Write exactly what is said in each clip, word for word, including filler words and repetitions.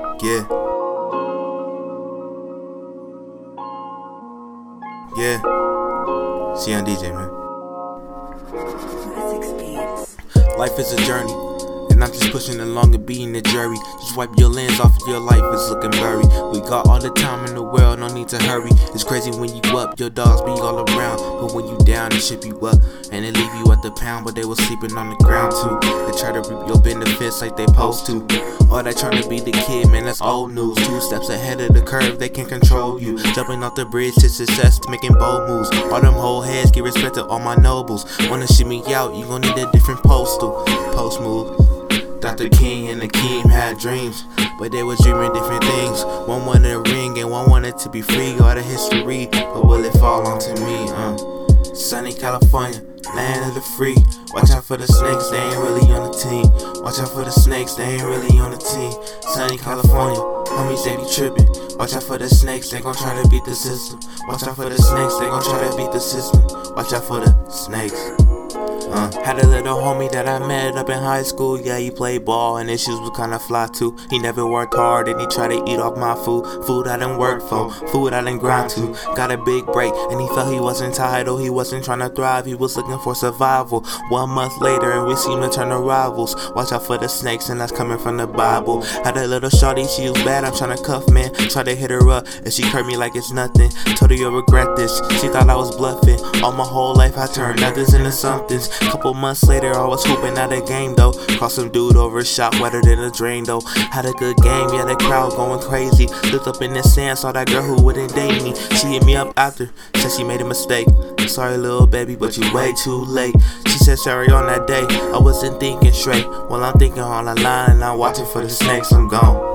Yeah. Yeah. C on D J, man. Life is a journey, and I'm just pushing along and being the jury. Just wipe your lens off of your life, it's looking blurry. We got all the time in the world, no need to hurry. It's crazy when you up, your dogs be all around, but when you down, they ship you up, and they leave you at the pound, but they was sleeping on the ground too. They try to reap your benefits like they supposed to. All that trying to be the kid, man, that's old news. Two steps ahead of the curve, they can control you. Jumping off the bridge to success, making bold moves. All them whole heads, give respect to all my nobles. Wanna ship me out, you gon' need a different postal. Post move. Doctor King and the Keem had dreams, but they was dreaming different things. One wanted a ring and one wanted to be free. All the history, but will it fall onto me? Uh, sunny California, land of the free. Watch out for the snakes, they ain't really on the team. Watch out for the snakes, they ain't really on the team. Sunny California, homies they be tripping. Watch out for the snakes, they gon' try to beat the system. Watch out for the snakes, they gon' try to beat the system. Watch out for the snakes. Uh, had a little homie that I met up in high school. Yeah, he played ball and his shoes was kinda fly too. He never worked hard and he tried to eat off my food. Food I didn't work for, food I didn't grind to. Got a big break and he felt he wasn't entitled. He wasn't trying to thrive, he was looking for survival. One month later and we seem to turn to rivals. Watch out for the snakes and that's coming from the Bible. Had a little shorty, she was bad, I'm trying to cuff man. Tried to hit her up and she curved me like it's nothing. Told her you'll regret this, she thought I was bluffing. All my whole life I turned nothings into somethings. Couple months later I was hooping at a game though. Crossed some dude over a shot wetter than a drain though. Had a good game, yeah, the crowd going crazy. Looked up in the sand, saw that girl who wouldn't date me. She hit me up after, said she made a mistake. Sorry little baby, but you way too late. She said sorry on that day, I wasn't thinking straight. Well, I'm thinking on the line and I'm watching for the snakes, I'm gone.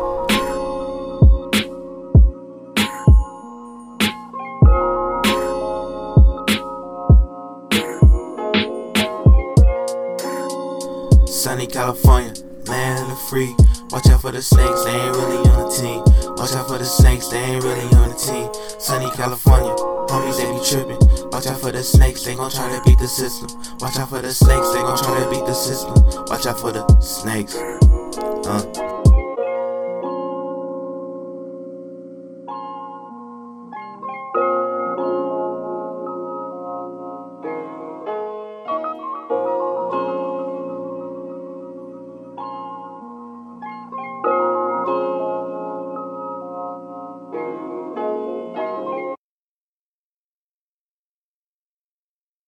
Sunny California, land of the free. Watch out for the snakes, they ain't really on the team. Watch out for the snakes, they ain't really on the team. Sunny California, homies they be tripping. Watch out for the snakes, they gon' try to beat the system. Watch out for the snakes, they gon' try to beat the system. Watch out for the snakes. Uh.